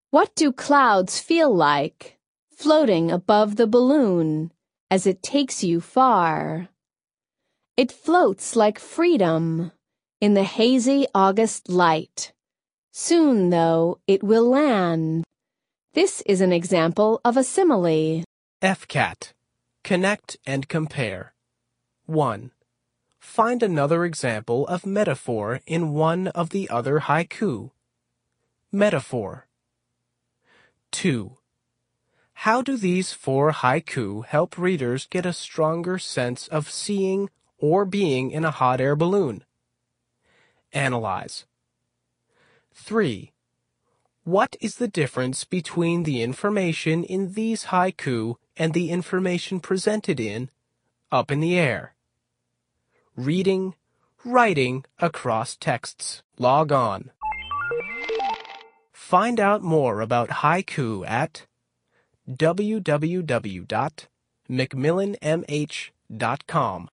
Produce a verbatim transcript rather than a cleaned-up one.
What do clouds feel like, floating above the balloon, as it takes you far? It floats like freedom in the hazy August light. Soon, though, it will land. This is an example of a simile. F C A T. Connect and compare. one. Find another example of metaphor in one of the other haiku. Metaphor. two. How do these four haiku help readers get a stronger sense of seeing or being in a hot air balloon? Analyze. three. What is the difference between the information in these haiku and the information presented in Up in the Air? Reading, writing across texts. Log on. Find out more about haiku at w w w dot macmillan m h dot com.